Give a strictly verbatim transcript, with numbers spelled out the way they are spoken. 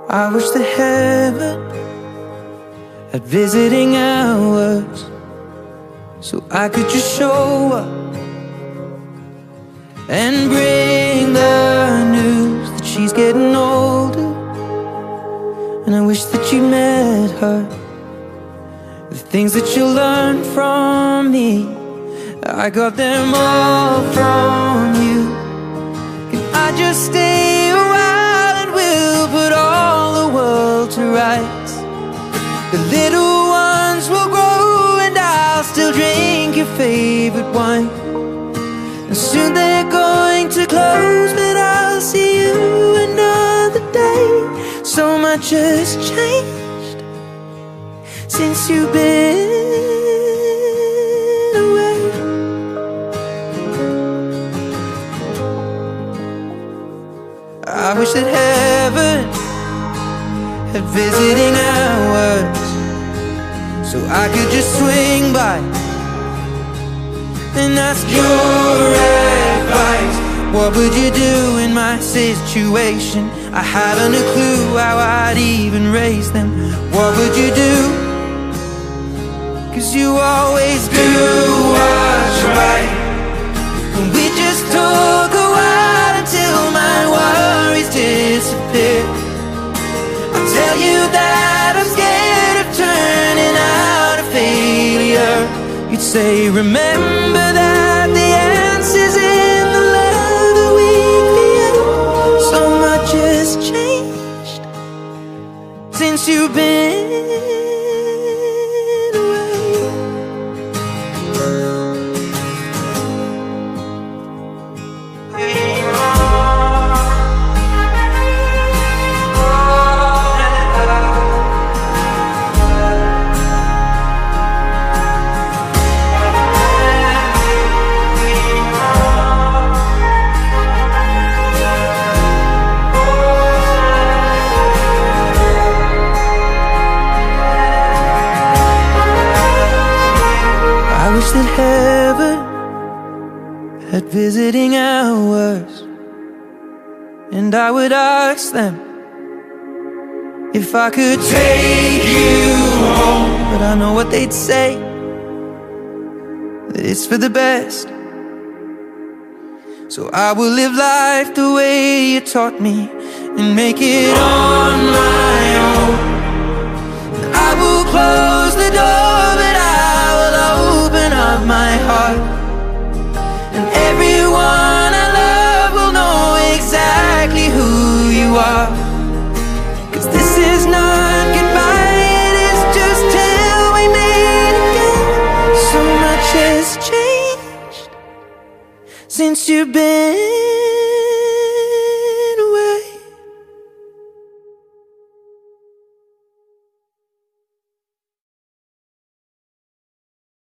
I wish that heaven had visiting hours, so I could just show up and bring the news that she's getting older. And I wish that you met her. The things that you learned from me, I got them all from you. Can I just stay a while and we'll put all the world to rights? The little ones will grow and I'll still drink your favorite wine. And soon they're going to close, but I'll see you another day. So much has changed since you've been away. I wish that heaven had visiting hours, so I could just swing by and ask your advice. What would you do in my situation? I haven't a clue how I'd even raise them. What would you do? Cause you always do what's right. And we just talk a while until my worries disappear. I tell you that I'm scared of turning out a failure. You'd say, remember that the answer's in the love that we feel. So much has changed since you've been that heaven had visiting hours, and I would ask them if I could take you home. But I know what they'd say, that it's for the best. So I will live life the way you taught me and make it on my own. I will close the door, but I will open up my heart, and everyone I love will know exactly who you are. Cause this is not goodbye, it is just till we meet again. So much has changed since you've been